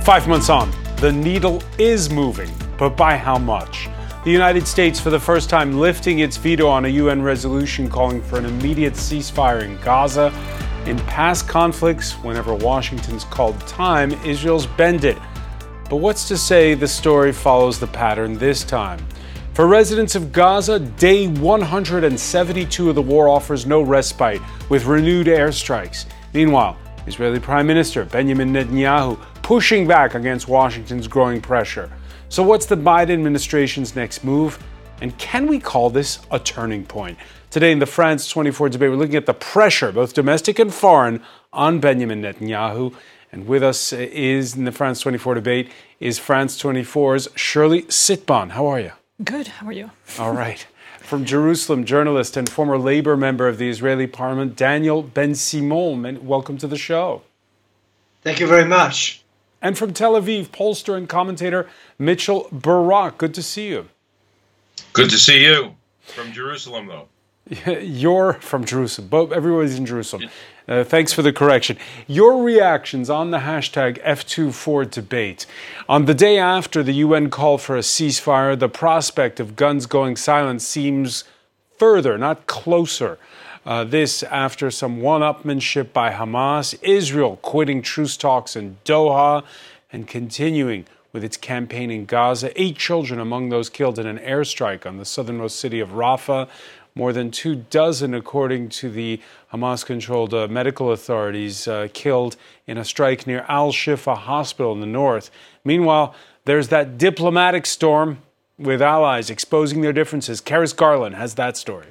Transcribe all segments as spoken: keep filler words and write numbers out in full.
Five months on, the needle is moving, but by how much? The United States, for the first time, lifting its veto on a U N resolution calling for an immediate ceasefire in Gaza. In past conflicts, whenever Washington's called time, Israel's bended. But what's to say the story follows the pattern this time? For residents of Gaza, day one hundred seventy-two of the war offers no respite, with renewed airstrikes. Meanwhile, Israeli Prime Minister Benjamin Netanyahu pushing back against Washington's growing pressure. So what's the Biden administration's next move? And can we call this a turning point? Today in the France twenty-four debate, we're looking at the pressure, both domestic and foreign, on Benjamin Netanyahu. And with us is, in the France twenty-four debate, is France twenty-four's Shirley Sitbon. How are you? Good. How are you? All right. From Jerusalem, journalist and former Labour member of the Israeli parliament, Daniel Ben-Simon. Welcome to the show. Thank you very much. And from Tel Aviv, pollster and commentator Mitchell Barak. Good to see you. Good to see you. From Jerusalem, though. You're from Jerusalem. But everybody's in Jerusalem. Uh, thanks for the correction. Your reactions on the hashtag F twenty-four debate. On the day after the U N call for a ceasefire, the prospect of guns going silent seems further, not closer. Uh, this after some one-upmanship by Hamas, Israel quitting truce talks in Doha and continuing with its campaign in Gaza. Eight children among those killed in an airstrike on the southernmost city of Rafah. More than two dozen, according to the Hamas-controlled uh, medical authorities, uh, killed in a strike near Al-Shifa Hospital in the north. Meanwhile, there's that diplomatic storm with allies exposing their differences. Karis Garland has that story.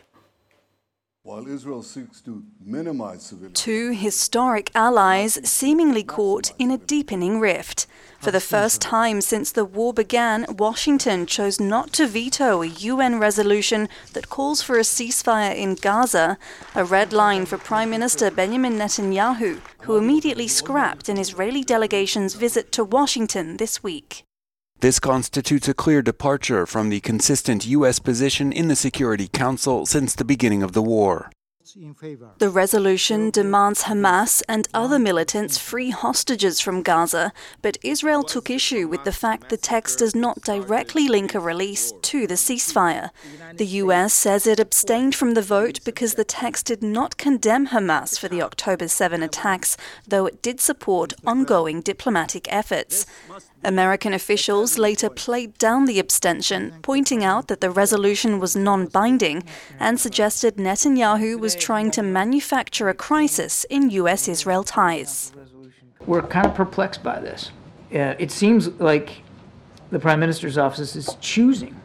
While Israel seeks to minimize civilian... Two historic allies seemingly caught in a deepening rift. For the first time since the war began, Washington chose not to veto a U N resolution that calls for a ceasefire in Gaza, a red line for Prime Minister Benjamin Netanyahu, who immediately scrapped an Israeli delegation's visit to Washington this week. This constitutes a clear departure from the consistent U S position in the Security Council since the beginning of the war. The resolution demands Hamas and other militants free hostages from Gaza, but Israel took issue with the fact the text does not directly link a release to the ceasefire. The U S says it abstained from the vote because the text did not condemn Hamas for the October seventh attacks, though it did support ongoing diplomatic efforts. American officials later played down the abstention, pointing out that the resolution was non-binding and suggested Netanyahu was trying to manufacture a crisis in U S Israel ties. We're kind of perplexed by this. Uh, it seems like the Prime Minister's office is choosing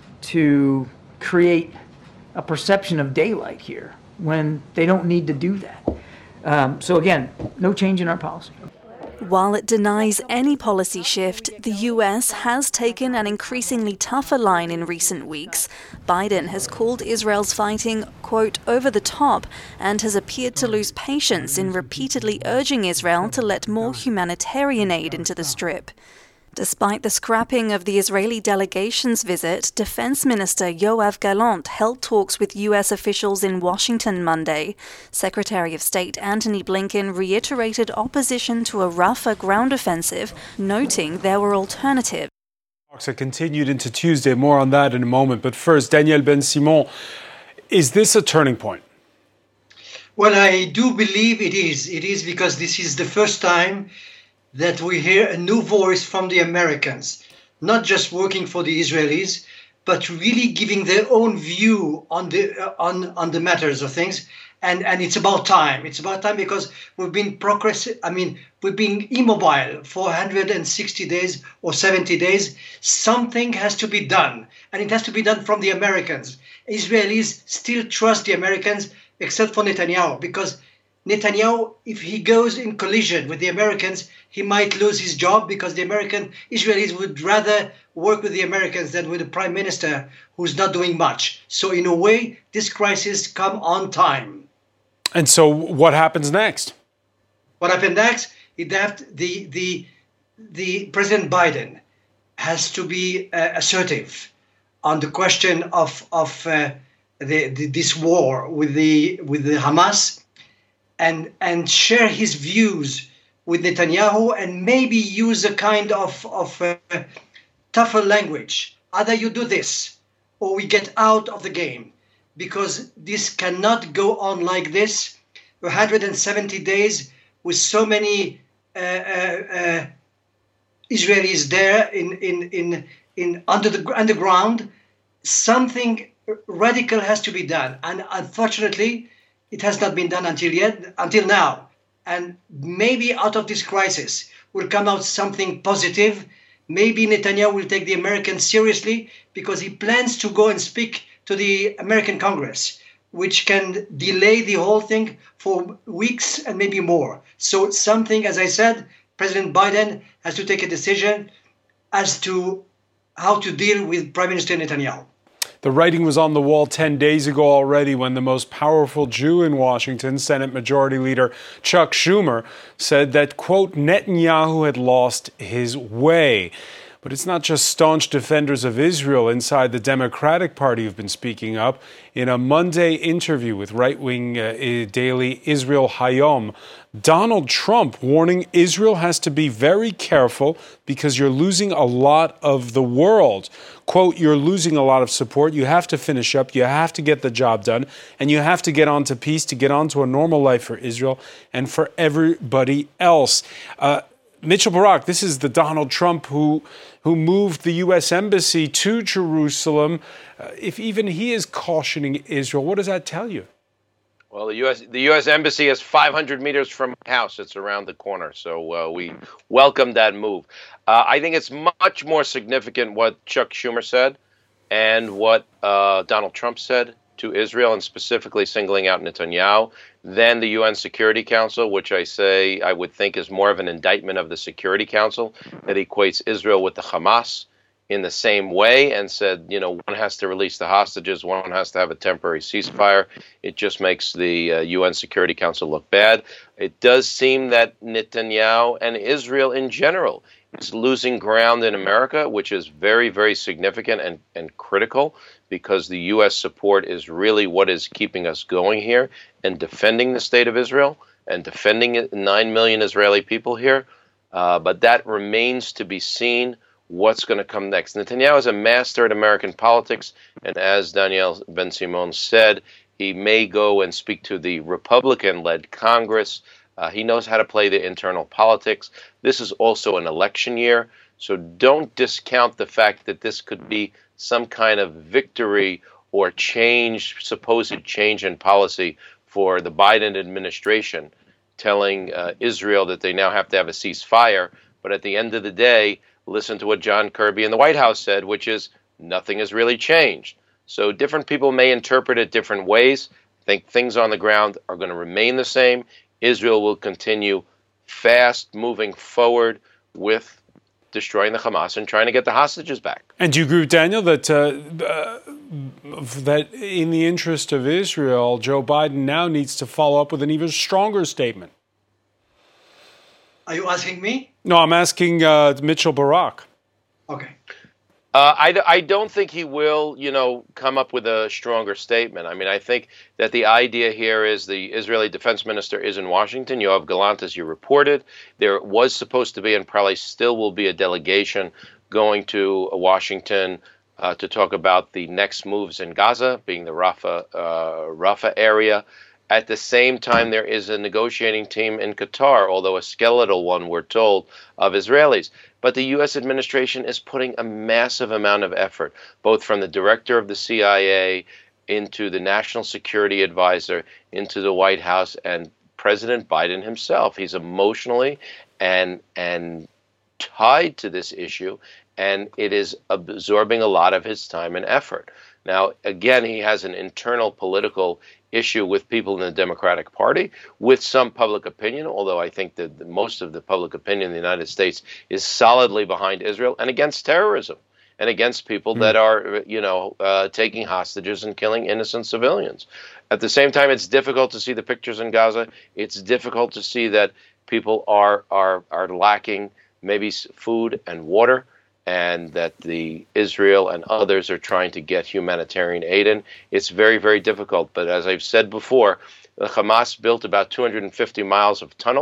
to create a perception of daylight here when they don't need to do that. Um, so again, no change in our policy. While it denies any policy shift, the U S has taken an increasingly tougher line in recent weeks. Biden has called Israel's fighting, quote, over the top, and has appeared to lose patience in repeatedly urging Israel to let more humanitarian aid into the Strip. Despite the scrapping of the Israeli delegation's visit, Defense Minister Yoav Gallant held talks with U S officials in Washington Monday. Secretary of State Antony Blinken reiterated opposition to a Rafah ground offensive, noting there were alternatives. Talks are continued into Tuesday. More on that in a moment. But first, Daniel Ben-Simon, is this a turning point? Well, I do believe it is. It is because this is the first time that we hear a new voice from the Americans, not just working for the Israelis, but really giving their own view on the uh, on on the matters of things. And and it's about time. It's about time because we've been progressive. I mean, we've been immobile for one hundred sixty days or seventy days. Something has to be done, and it has to be done from the Americans. Israelis still trust the Americans, except for Netanyahu, because Netanyahu, if he goes in collision with the Americans, he might lose his job because the American Israelis would rather work with the Americans than with the prime minister who's not doing much. So in a way, this crisis come on time. And so what happens next? What happened next? It have the the the President Biden has to be uh, assertive on the question of of uh, the, the this war with the with the Hamas. And, and share his views with Netanyahu and maybe use a kind of, of uh, tougher language. Either you do this or we get out of the game, because this cannot go on like this. one hundred seventy days with so many uh, uh, uh, Israelis there in, in, in, in under the underground. Something radical has to be done. And unfortunately, it has not been done until yet, until now. And maybe out of this crisis will come out something positive. Maybe Netanyahu will take the Americans seriously, because he plans to go and speak to the American Congress, which can delay the whole thing for weeks and maybe more. So something, as I said, President Biden has to take a decision as to how to deal with Prime Minister Netanyahu. The writing was on the wall ten days ago already when the most powerful Jew in Washington, Senate Majority Leader Chuck Schumer, said that, quote, Netanyahu had lost his way. But it's not just staunch defenders of Israel inside the Democratic Party who've been speaking up. In a Monday interview with right-wing uh, daily Israel Hayom, Donald Trump warning Israel has to be very careful because you're losing a lot of the world. Quote, you're losing a lot of support. You have to finish up. You have to get the job done. And you have to get on to peace, to get on to a normal life for Israel and for everybody else. Uh, Mitchell Barak, this is the Donald Trump who who moved the U S Embassy to Jerusalem. Uh, if even he is cautioning Israel, what does that tell you? Well, the U S the U S Embassy is five hundred meters from my house. It's around the corner, so uh, we welcome that move. Uh, I think it's much more significant what Chuck Schumer said and what uh, Donald Trump said to Israel, and specifically singling out Netanyahu, than the U N Security Council, which I say I would think is more of an indictment of the Security Council that equates Israel with the Hamas in the same way and said, you know, one has to release the hostages, one has to have a temporary ceasefire. It just makes the uh, U N Security Council look bad. It does seem that Netanyahu and Israel in general is losing ground in America, which is very, very significant and, and critical, because the U S support is really what is keeping us going here and defending the state of Israel and defending nine million Israeli people here. Uh, but that remains to be seen what's going to come next. Netanyahu is a master at American politics, and as Daniel Ben-Simon said, he may go and speak to the Republican-led Congress. Uh, he knows how to play the internal politics. This is also an election year, so don't discount the fact that this could be some kind of victory or change, supposed change in policy for the Biden administration, telling uh, Israel that they now have to have a ceasefire. But at the end of the day, listen to what John Kirby in the White House said, which is nothing has really changed. So different people may interpret it different ways. I think things on the ground are going to remain the same. Israel will continue fast moving forward with destroying the Hamas and trying to get the hostages back. And do you agree with Daniel that uh, uh, that in the interest of Israel, Joe Biden now needs to follow up with an even stronger statement? Are you asking me? No, I'm asking uh, Mitchell Barak. Okay. Uh, I, I don't think he will, you know, come up with a stronger statement. I mean, I think that the idea here is the Israeli defense minister is in Washington. Yoav Gallant, as you reported. There was supposed to be and probably still will be a delegation going to Washington uh, to talk about the next moves in Gaza, being the Rafah, uh, Rafah area. At the same time, there is a negotiating team in Qatar, although a skeletal one, we're told, of Israelis. But the U S administration is putting a massive amount of effort, both from the director of the C I A into the National Security Advisor, into the White House, and President Biden himself. He's emotionally and and tied to this issue, and it is absorbing a lot of his time and effort. Now, again, he has an internal political issue with people in the Democratic Party, with some public opinion, although I think that the, most of the public opinion in the United States is solidly behind Israel and against terrorism and against people mm. that are, you know, uh, taking hostages and killing innocent civilians. At the same time, it's difficult to see the pictures in Gaza. It's difficult to see that people are are are lacking maybe food and water, and that the Israel and others are trying to get humanitarian aid in. It's very, very difficult. But as I've said before, the Hamas built about two hundred fifty miles of tunnels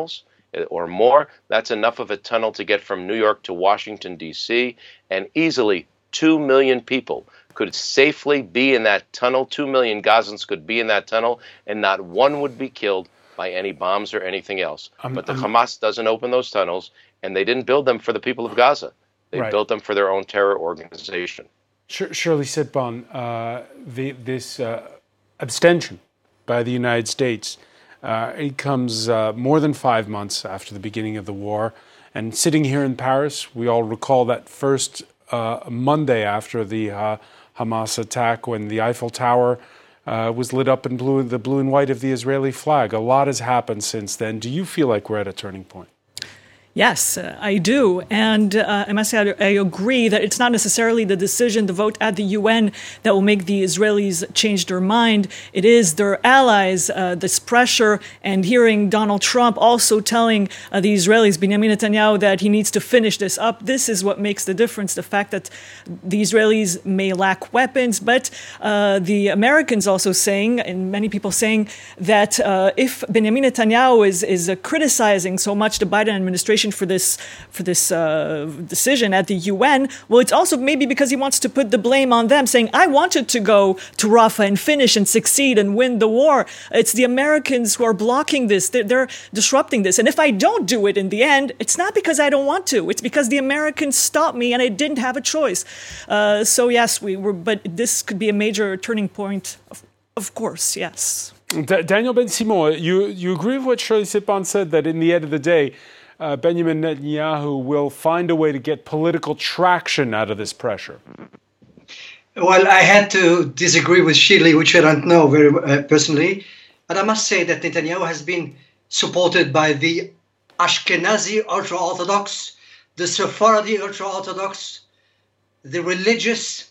or more. That's enough of a tunnel to get from New York to Washington, D C, and easily two million people could safely be in that tunnel. Two million Gazans could be in that tunnel, and not one would be killed by any bombs or anything else. Um, but the um, Hamas doesn't open those tunnels, and they didn't build them for the people of Gaza. They right. built them for their own terror organization. Shirley Sitbon, uh, the, this uh, abstention by the United States, uh, it comes uh, more than five months after the beginning of the war. And sitting here in Paris, we all recall that first uh, Monday after the uh, Hamas attack when the Eiffel Tower uh, was lit up in blue, the blue and white of the Israeli flag. A lot has happened since then. Do you feel like we're at a turning point? Yes, uh, I do. And uh, I must say, I, I agree that it's not necessarily the decision to vote at the U N that will make the Israelis change their mind. It is their allies, uh, this pressure, and hearing Donald Trump also telling uh, the Israelis, Benjamin Netanyahu, that he needs to finish this up. This is what makes the difference, the fact that the Israelis may lack weapons, but uh, the Americans also saying, and many people saying, that uh, if Benjamin Netanyahu is, is uh, criticizing so much the Biden administration for this for this uh, decision at the U N, well, it's also maybe because he wants to put the blame on them, saying, I wanted to go to Rafah and finish and succeed and win the war. It's the Americans who are blocking this. They're, they're disrupting this. And if I don't do it in the end, it's not because I don't want to. It's because the Americans stopped me and I didn't have a choice. Uh, so, yes, we were, but this could be a major turning point, of, of course, yes. D- Daniel Ben-Simon, you, you agree with what Shirley Sitbon said, that in the end of the day, Uh, Benjamin Netanyahu will find a way to get political traction out of this pressure? Well, I had to disagree with Shirley, which I don't know very uh, personally. But I must say that Netanyahu has been supported by the Ashkenazi ultra-Orthodox, the Sephardi ultra-Orthodox, the religious,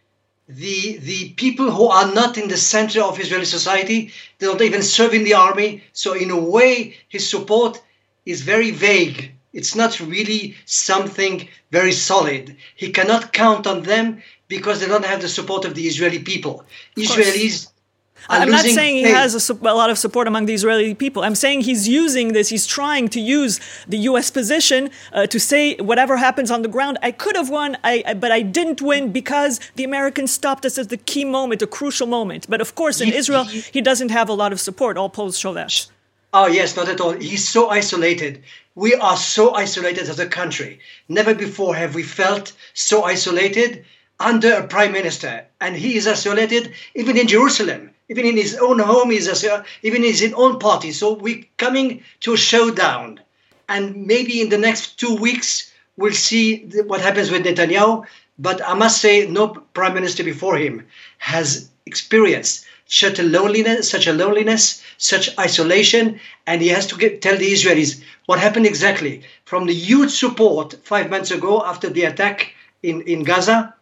the the people who are not in the center of Israeli society. They don't even serve in the army. So in a way, his support is very vague. It's not really something very solid. He cannot count on them because they don't have the support of the Israeli people. Israelis are I'm not saying he faith. has a, a lot of support among the Israeli people. I'm saying he's using this, he's trying to use the U S position uh, to say whatever happens on the ground, I could have won, I, I, but I didn't win because the Americans stopped us at the key moment, a crucial moment. But of course, in he, Israel, he, he doesn't have a lot of support. All polls show that. Oh, yes, not at all. He's so isolated. We are so isolated as a country. Never before have we felt so isolated under a prime minister. And he is isolated even in Jerusalem, even in his own home, he's isolated, even in his own party. So we're coming to a showdown. And maybe in the next two weeks, we'll see what happens with Netanyahu. But I must say, no prime minister before him has experienced such a loneliness, such a loneliness, such isolation, and he has to get, tell the Israelis what happened exactly. From the huge support five months ago after the attack in, in Gaza,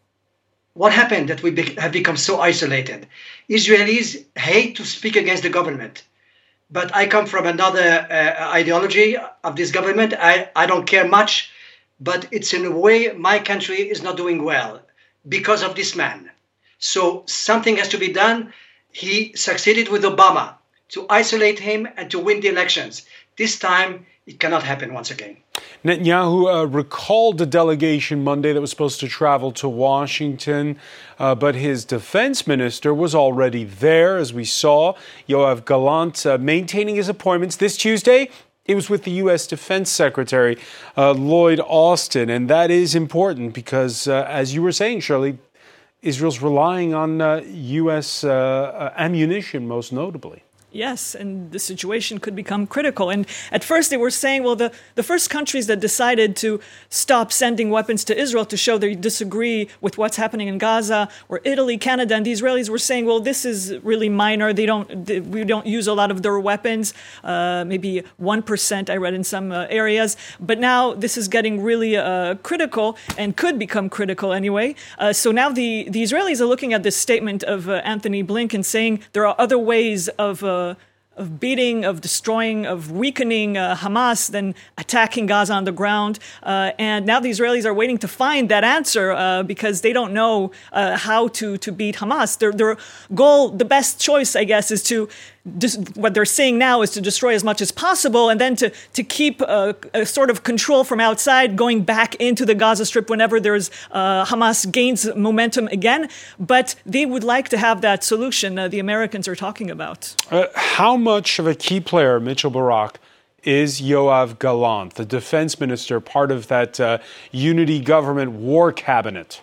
what happened that we be, have become so isolated? Israelis hate to speak against the government, but I come from another uh, ideology of this government. I, I don't care much, but it's in a way my country is not doing well because of this man. So something has to be done. He succeeded with Obama to isolate him and to win the elections. This time, it cannot happen once again. Netanyahu uh, recalled a delegation Monday that was supposed to travel to Washington, uh, but his defense minister was already there, as we saw. Yoav Gallant uh, maintaining his appointments. This Tuesday, it was with the U S Defense Secretary, uh, Lloyd Austin, and that is important because, uh, as you were saying, Shirley, Israel's relying on uh, U S uh, uh, ammunition, most notably. Yes, and the situation could become critical. And at first they were saying, well, the, the first countries that decided to stop sending weapons to Israel to show they disagree with what's happening in Gaza were Italy, Canada, and the Israelis were saying, well, this is really minor. They don't, they, we don't use a lot of their weapons, uh, maybe one percent I read in some uh, areas. But now this is getting really uh, critical and could become critical anyway. Uh, so now the, the Israelis are looking at this statement of uh, Anthony Blinken saying there are other ways of uh, of beating, of destroying, of weakening uh, Hamas than attacking Gaza on the ground. Uh, and now the Israelis are waiting to find that answer uh, because they don't know uh, how to, to beat Hamas. Their, their goal, the best choice, I guess, is to dis- what they're saying now is to destroy as much as possible, and then to to keep a, a sort of control from outside, going back into the Gaza Strip whenever there's uh, Hamas gains momentum again. But they would like to have that solution uh, the Americans are talking about. Uh, how much of a key player, Mitchell Barak, is Yoav Gallant, the defense minister, part of that uh, unity government war cabinet?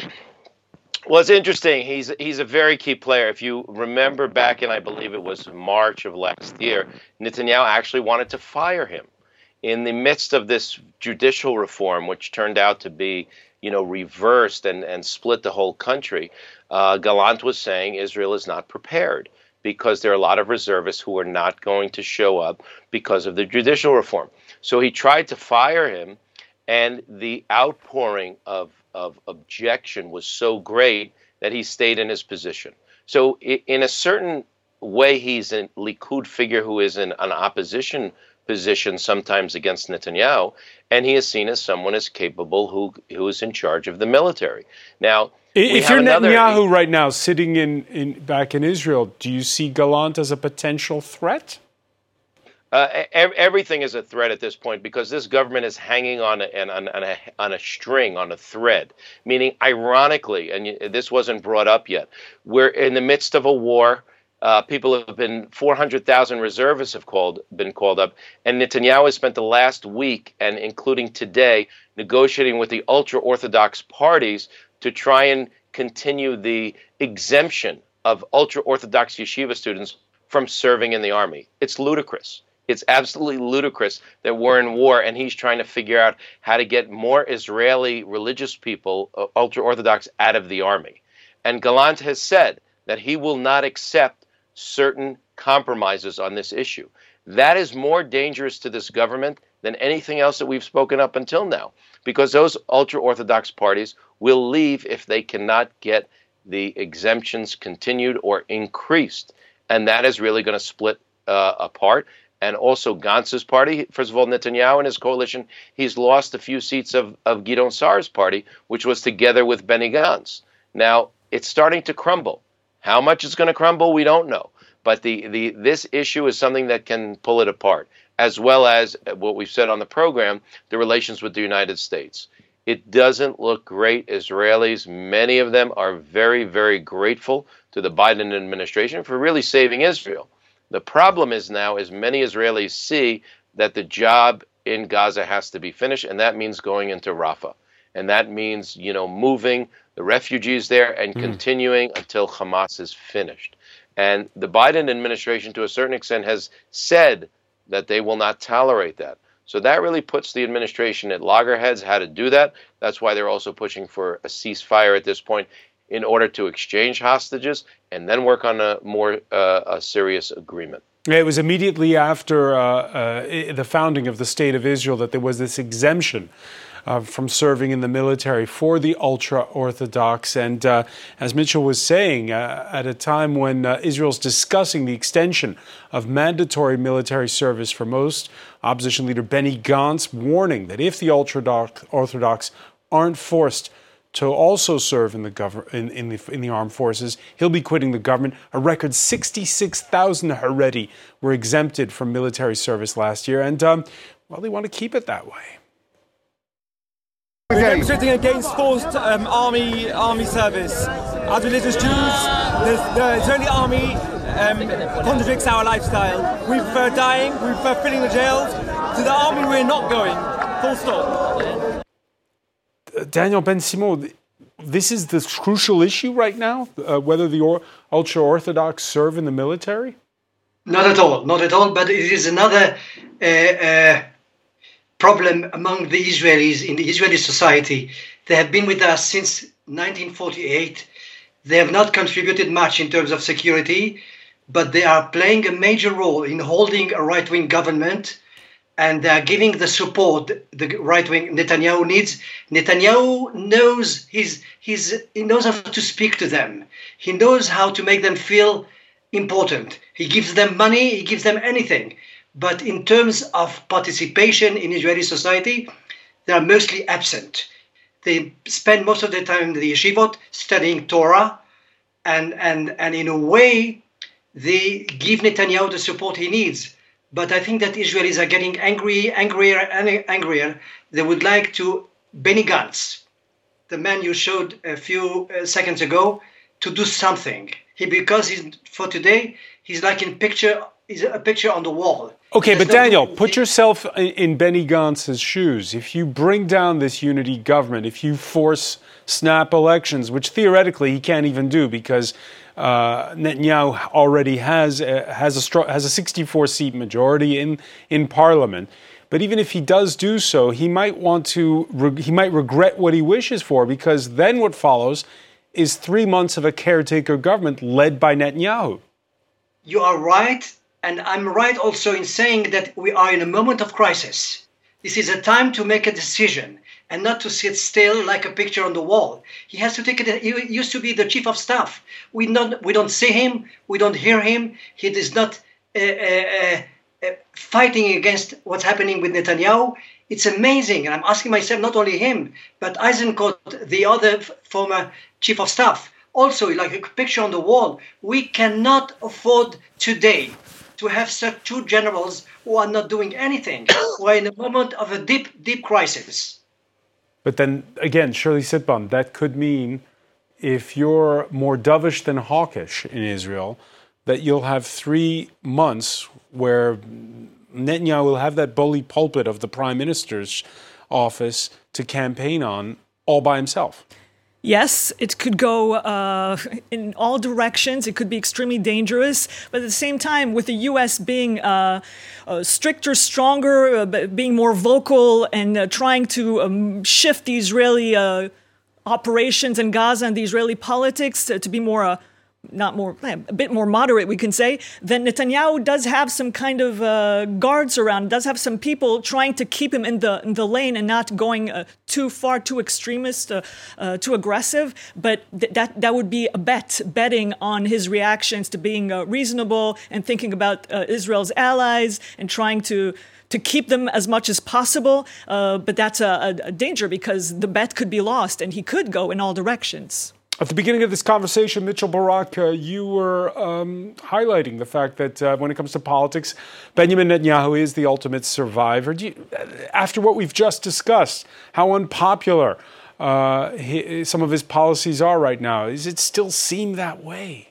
Well, it's interesting. He's he's a very key player. If you remember back in, I believe it was March of last year, Netanyahu actually wanted to fire him in the midst of this judicial reform, which turned out to be, you know, reversed and, and split the whole country. Uh, Gallant was saying Israel is not prepared because there are a lot of reservists who are not going to show up because of the judicial reform. So he tried to fire him, and the outpouring of of objection was so great that he stayed in his position. So in a certain way, he's a Likud figure who is in an opposition position sometimes against Netanyahu, and he is seen as someone as capable who who is in charge of the military. Now, if you're another, Netanyahu right now sitting in, in back in Israel, do you see Gallant as a potential threat? Uh, everything is a threat at this point because this government is hanging on a, on, on, a, on a string, on a thread, meaning ironically, and this wasn't brought up yet, we're in the midst of a war. Uh, people have been, four hundred thousand reservists have called, been called up, and Netanyahu has spent the last week, and including today, negotiating with the ultra-Orthodox parties to try and continue the exemption of ultra-Orthodox yeshiva students from serving in the army. It's ludicrous. It's absolutely ludicrous that we're in war and he's trying to figure out how to get more Israeli religious people, uh, ultra-Orthodox, out of the army. And Gallant has said that he will not accept certain compromises on this issue. That is more dangerous to this government than anything else that we've spoken up until now, because those ultra-Orthodox parties will leave if they cannot get the exemptions continued or increased. And that is really going to split uh, apart. And also Gantz's party, first of all, Netanyahu and his coalition, he's lost a few seats of, of Gideon Sa'ar's party, which was together with Benny Gantz. Now, it's starting to crumble. How much it's going to crumble, we don't know. But the, the this issue is something that can pull it apart, as well as what we've said on the program, the relations with the United States. It doesn't look great. Israelis, many of them are very, very grateful to the Biden administration for really saving Israel. The problem is now is many Israelis see that the job in Gaza has to be finished, and that means going into Rafah. And that means, you know, moving the refugees there and mm. continuing until Hamas is finished. And the Biden administration, to a certain extent, has said that they will not tolerate that. So that really puts the administration at loggerheads how to do that. That's why they're also pushing for a ceasefire at this point, in order to exchange hostages and then work on a more uh, a serious agreement. It was immediately after uh, uh, the founding of the State of Israel that there was this exemption uh, from serving in the military for the ultra-Orthodox. And uh, as Mitchell was saying, uh, at a time when uh, Israel's discussing the extension of mandatory military service for most, opposition leader Benny Gantz warning that if the ultra-Orthodox aren't forced to also serve in the gov- in, in the in the armed forces, he'll be quitting the government. A record sixty-six thousand Haredi were exempted from military service last year, and um, well, they want to keep it that way. We're demonstrating against forced um, army army service. As religious Jews, the, the Israeli army um, contradicts our lifestyle. We prefer dying. We prefer filling the jails. To the army, we're not going. Full stop. Daniel Ben-Simo, this is the crucial issue right now, uh, whether the or- ultra-Orthodox serve in the military? Not at all, not at all, but it is another uh, uh, problem among the Israelis, in the Israeli society. They have been with us since nineteen forty-eight. They have not contributed much in terms of security, but they are playing a major role in holding a right-wing government, and they are giving the support the right-wing Netanyahu needs. Netanyahu knows his, his, he knows how to speak to them. He knows how to make them feel important. He gives them money, he gives them anything. But in terms of participation in Israeli society, they are mostly absent. They spend most of their time in the yeshivot studying Torah, and, and, and in a way, they give Netanyahu the support he needs. But I think that Israelis are getting angry, angrier and angrier. They would like to Benny Gantz, the man you showed a few uh, seconds ago, to do something. He because he's, for today he's like in picture, he's a picture on the wall. Okay, There's but no Daniel, doing put anything. yourself in, in Benny Gantz's shoes. If you bring down this unity government, if you force snap elections, which theoretically he can't even do because uh, Netanyahu already has a, has a stro- has a sixty-four seat majority in in parliament. But even if he does do so, he might want to re- he might regret what he wishes for, because then what follows is three months of a caretaker government led by Netanyahu. You are right, and I'm right also in saying that we are in a moment of crisis. This is a time to make a decision and not to sit still like a picture on the wall. He has to take it. He used to be the chief of staff. We don't we don't see him. We don't hear him. He is not uh, uh, uh, fighting against what's happening with Netanyahu. It's amazing, and I'm asking myself, not only him, but Eisenkot, the other f- former chief of staff, also like a picture on the wall. We cannot afford today to have such two generals who are not doing anything. We're in a moment of a deep, deep crisis. But then again, Shirley Sitbon, that could mean if you're more dovish than hawkish in Israel, that you'll have three months where Netanyahu will have that bully pulpit of the prime minister's office to campaign on all by himself. Yes, it could go uh, in all directions. It could be extremely dangerous. But at the same time, with the U S being uh, uh, stricter, stronger, uh, being more vocal, and uh, trying to um, shift the Israeli uh, operations in Gaza and the Israeli politics to, to be more uh, not more, a bit more moderate, we can say, then Netanyahu does have some kind of uh, guards around, does have some people trying to keep him in the in the lane and not going uh, too far, too extremist, uh, uh, too aggressive. But th- that that would be a bet, betting on his reactions to being uh, reasonable and thinking about uh, Israel's allies and trying to to keep them as much as possible. Uh, but that's a, a danger, because the bet could be lost and he could go in all directions. At the beginning of this conversation, Mitchell Barak, uh, you were um, highlighting the fact that uh, when it comes to politics, Benjamin Netanyahu is the ultimate survivor. Do you, after what we've just discussed, how unpopular uh, he, some of his policies are right now, does it still seem that way?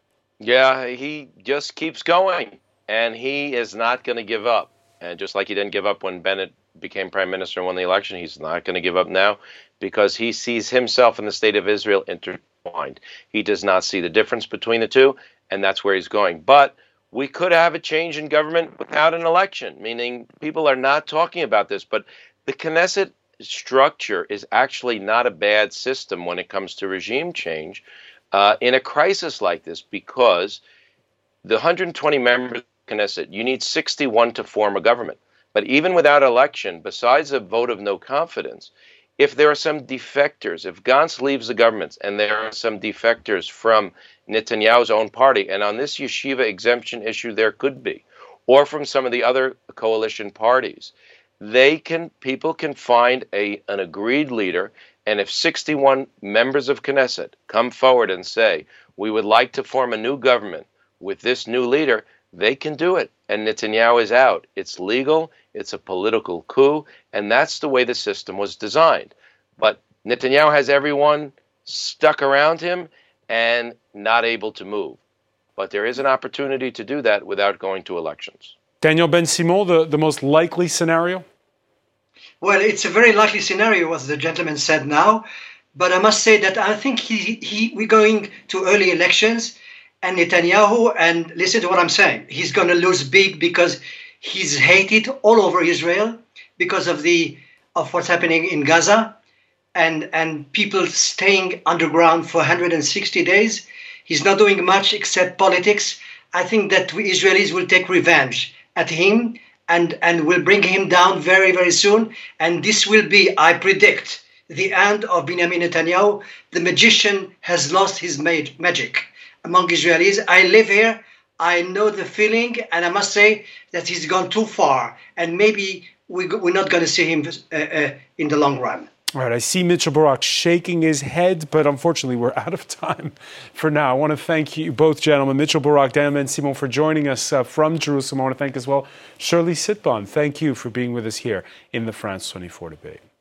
Yeah, he just keeps going, and he is not going to give up. And just like he didn't give up when Bennett became prime minister and won the election, he's not going to give up now, because he sees himself and the state of Israel intertwined. He does not see the difference between the two, and that's where he's going. But we could have a change in government without an election, meaning people are not talking about this. But the Knesset structure is actually not a bad system when it comes to regime change uh, in a crisis like this, because the one hundred twenty members of the Knesset, you need sixty-one to form a government. But even without election, besides a vote of no confidence, if there are some defectors, if Gantz leaves the government and there are some defectors from Netanyahu's own party, and on this yeshiva exemption issue there could be, or from some of the other coalition parties, they can people can find a an agreed leader, and if sixty-one members of Knesset come forward and say, we would like to form a new government with this new leader, they can do it, and Netanyahu is out. It's legal, it's a political coup, and that's the way the system was designed. But Netanyahu has everyone stuck around him and not able to move. But there is an opportunity to do that without going to elections. Daniel Ben-Simon, the, the most likely scenario? Well, it's a very likely scenario, as the gentleman said now. But I must say that I think he, he we're going to early elections, and Netanyahu, and listen to what I'm saying, he's going to lose big, because he's hated all over Israel because of the of what's happening in Gaza, and and people staying underground for one hundred sixty days. He's not doing much except politics. I think that we Israelis will take revenge at him and, and will bring him down very, very soon. And this will be, I predict, the end of Benjamin Netanyahu. The magician has lost his mag- magic among Israelis. I live here. I know the feeling, and I must say that he's gone too far, and maybe we, we're not going to see him uh, uh, in the long run. All right, I see Mitchell Barak shaking his head, but unfortunately we're out of time for now. I want to thank you both gentlemen, Mitchell Barak, Daniel Ben-Simon, for joining us uh, from Jerusalem. I want to thank as well Shirley Sitbon. Thank you for being with us here in the France twenty-four debate.